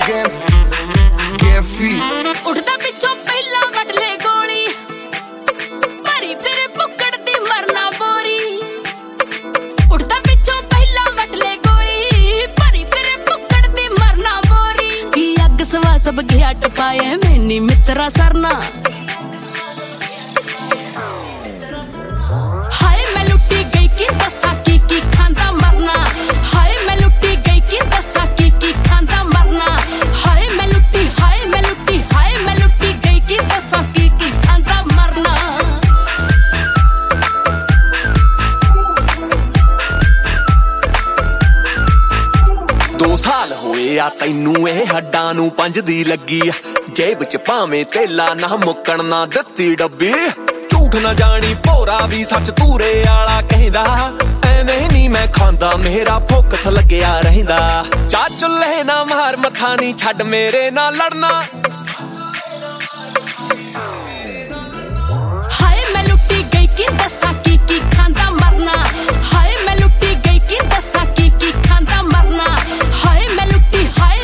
उठदा पिछों पहला वट ले गोली भरी फिर पुक्कड़ दी मरना बोरी उठदा पिछों पहला वट ले गोली भरी फिर पुक्कड़ दी मरना बोरी की अग सवा सब गया टपाए मैनी मित्रा सरना हाय मैं लुटी गई की दसा की खांदा मरना हाय मैं लुटी गई की दसा की खांदा मरना हाय मैं लुटी गई की दसा की खांदा मरना 2 साल होए आ तैनू ए हड्डां नू 5 दी लगी जेब च भावें तेला ना मुक्कण ना दित्ती डब्बी झूठ ना जानी भोरा भी सच तूरे आला कहंदा एवें नी मैं खांदा मेरा फोकस लग्या रहिंदा चा चुल्हे ना मार मथा नी छड्ड मेरे ना लड़ना हाय मैं लुटी गई की दसा की खांदा मरना हाय मैं लुटी गई की दसा की खांदा मरना हाय मैं लुटी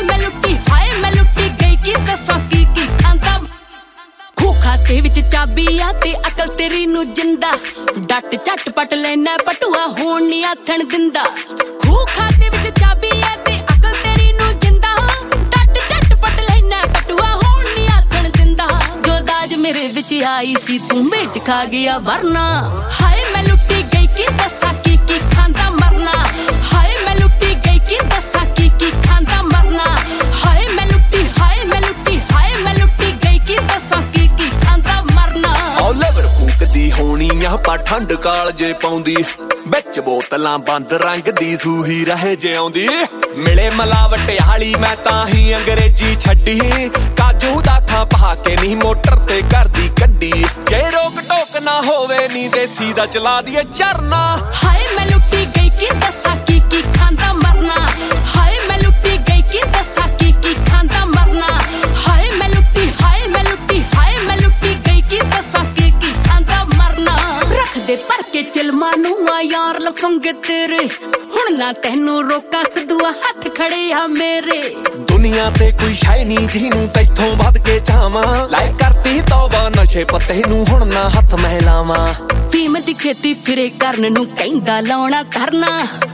गई की दसा की खांदा खू खाते विच चाबी आ ते अकल तेरी नू जिंदा डट झटपट लेना पटुआ होण नी आथण दिंदा खू खाते विच चाबी आ ते अकल तेरी नू जिंदा डट झटपट लेना पटुआ होण नी आथण दिंदा जो दाज मेरे विच आई सी तू बेच खा गया वरना हाय मैं लुटी गई की दसा की खांदा मरना हाय मैं लुटी गई की दसा की खांदा मरना हाय मैं लुटी गई की दसा की खांदा मरना औ लवर फूकदी होनी आ पा ठंड काल जे पाउंदी बिच बोतलां बंद रंग दी सूही रहे जे आउंदी मिले मलावट आली मैं तां ही अंग्रेजी छड्डी काजू दा खां पा के नी मोटर ते करदी कड्डी जे रोक टोक ना होवे नी देसी दा चला दिए चरना हाय मैं लुटी गई की दसा की खांदा मरना हाय मैं लुटी गई की दसा की खांदा मरना हाय मैं लुटी गई की दसा की खांदा मरना रख दे पर के चिलमा नू आ यार लफंगे तेरे हुण ना तैनू रोका सदुआ हाथ खड़े आ मेरे दुनिया ते कोई शै नी जिनू तैथों वध के चावां लाइक करती तौबा नशे पत्ते नू हुण ना हथ महलावां फीम दी खेती फिरे करन नू कहंदा लाउणा करना